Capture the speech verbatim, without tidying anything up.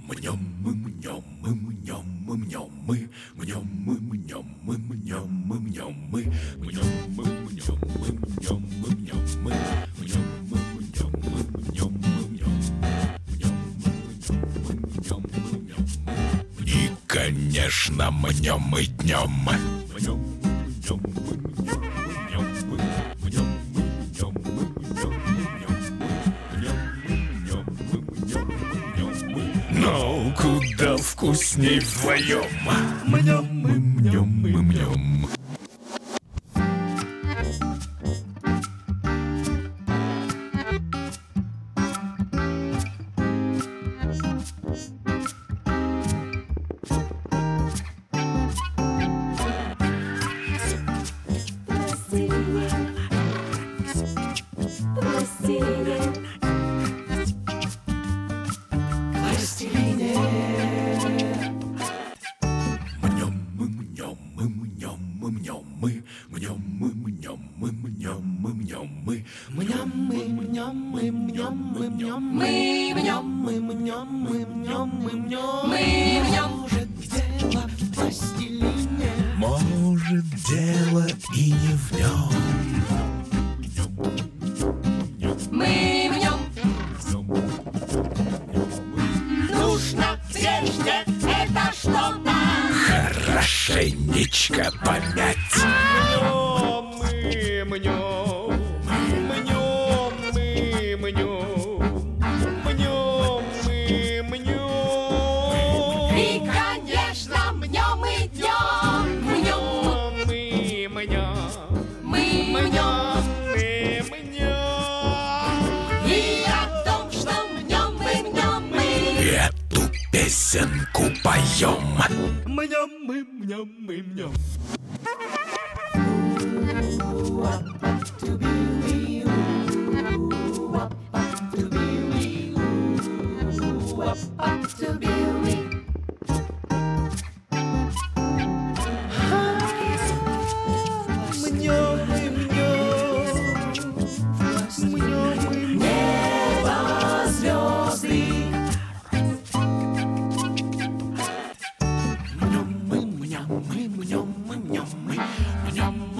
мнем мы, мнем мы, мнем мы, мнем мы, мнем мы, мнем мы, мнем мы, мнем мы, мнем мы, мнем мы, мнем мы, мнем мы, мнем мы, мнем мы, мнем мы, мнем мы. И, конечно, мнем мы днем. Мнем, мнем, мнем, мнем, мнем, мнем, мнем. Но куда вкусней вдвоем. Мнем мы, мнем мы, мнем. Может, дело и не в нем. Мы в нем. Нужно прежде это что-то хорошенечко помять. Мы мнем, мнем, мы мнем, мнем, мы мнем. И, конечно, мнем и днем. Мнем, мы мнем, мы мнем. мы мнем. И о том, что мнем мы, мнем мы. Эту песенку поем. Мнем, мы мнем, мы мнем. Мнем мы, мнем мы, мнем мы, мнем мы, мнем